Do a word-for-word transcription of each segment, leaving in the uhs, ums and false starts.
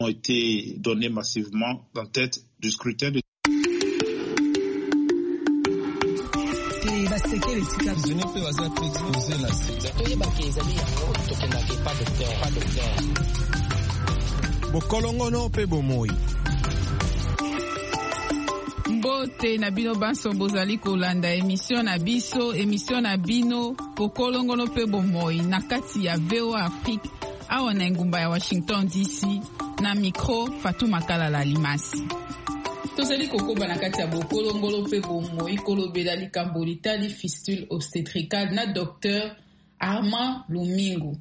ont été donnés massivement en tête du scrutin de bokolongono pe bomoi. Mbote na bino banso bozali kolanda émission na biso émission na bino bokolongono pe bomoi na kati ya V O A Afrique awa na ngumba ya Washington D C na micro Fatuma Kalala Limasi. Tozali kokoba na kati ya bokolongolo pe bomoi kolobela likambo litali fistule obstétricale na docteur Armand Lumingu.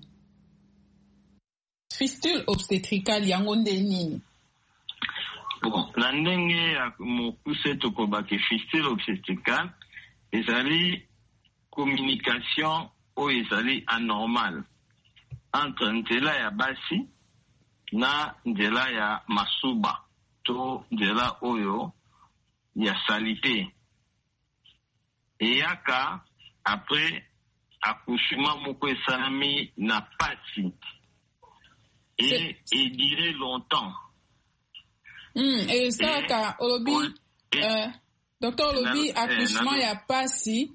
Fistule obstétricale yango nde nini? Bon, na ndenge ya mokuse tokobaki fistule obstétricale ezali communication oyo ezali anormal entre nzela ya basi na nzela ya masuba to nzela oyo ya salite eyaka après accouchement moko esalami na pasi et et durer longtemps. Mm, et ça ka olobi euh, docteur olobi accouchement ya pasi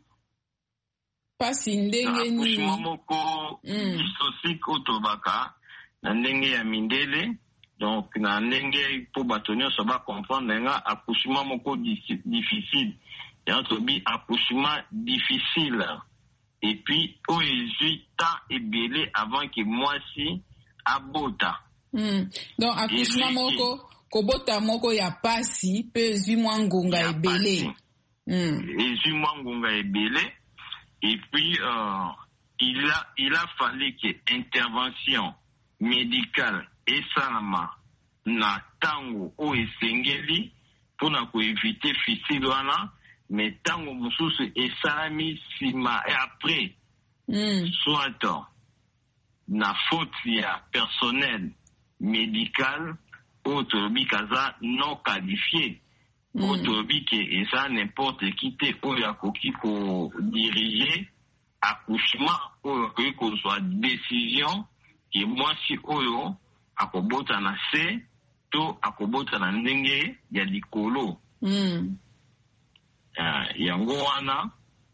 pasi ndenge ni accouchement moko dystocique otobaka na ndenge ya mindele. Donc na ndenge po batonyo so ba comprendre nga accouchement moko difficile ya tobi accouchement difficile et puis o ezita ebele avant que moi si abota. Mm. Donc accouchement moko kobota moko ya pasi pe ezwi mwa ngonga ebele. Mm. Ezwi mwa ngonga ebele et puis euh, il a il a fallu que intervention médicale esalama na tango o esengeli pona ko éviter fistule wana mais tango mosusu esalami sima et après mm. soit na faute ya personnel médical autobi kaza non qualifié autobi mm. que esa n'importe qui te oyo akoki ko diriger accouchement oyo akoki ko soit décision que moi si oyo akobota na se to akobota na ndenge ya likolo. Mm. Uh, yango wana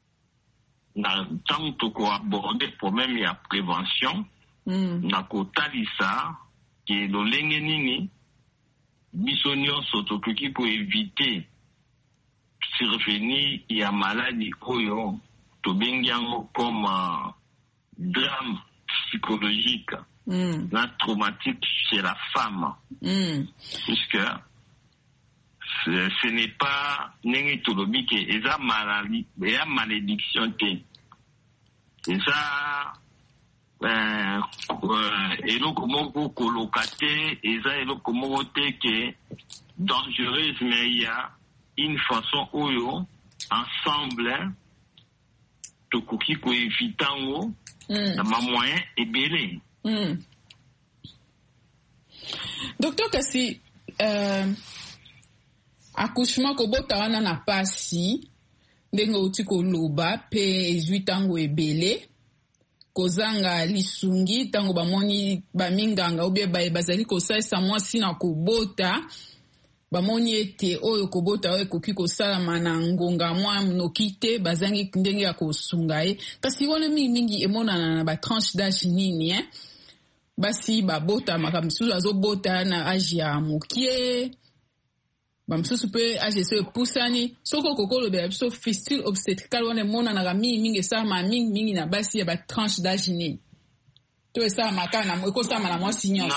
na tant toko aborder problème ya prévention mm. na kotalisa ke lolenge nini biso nyonso tokoki ko éviter survenir ya maladie oyo tobengi yango comme uh, drame psychologique. Mm. La traumatique chez la femme. Mm. Puisque ce, ce n'est pas n'engitolobi que eza maladie, eza malédiction te. Eza euh eloko moko kolokate, eza eloko moko te que dangereuse, mais il y a une façon oyo ensemble tokoki ko evitango na ma moyen ebele. Mm. Docteur kasi euh, accouchement kobota wana na pasi ndenge uti koloba pe ezwi tango ebele kozanga lisungi tango bamoni baminganga obie baye bazali kosalisa mwasi na kobota bamoni ete oyo kobota oyo ekoki kosalama na ngonga mwa mnoki te bazangi ndenge ya kosunga ye kasi wana mingi mingi emonana na batranche d'âge nini eh? Basi babota makamisusu azobota na âge ya mokie bamisusu pe âge so epusani soko kokolobela biso fistule obstétricale wana emonanaka mingi mingi esalama mingi mingi na basi ya batranche d'âge nini to esalama kaka na ekosalama na mwasi nyonso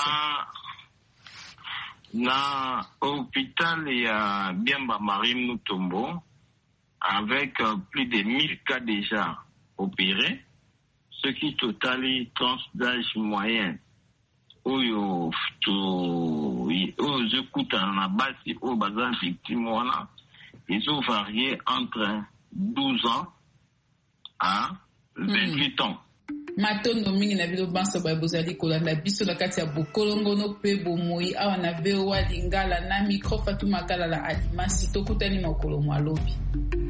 na hôpital ya Biamba Marie Mutombo avec euh, plus de mille cas déjà opérés, ce qui totalise tranche d'âge moyen oyo to oyo zekuta na basi oyo baza victime wana ils ont varié entre douze ans à vingt-huit ans. Matondo mingi na bilo banso ba bozali kolanda biso na kati ya bokolongono pe bomoi awa na V O A Lingala na micro Fatuma Kalala Alimasi tokutani makolo mwalobi.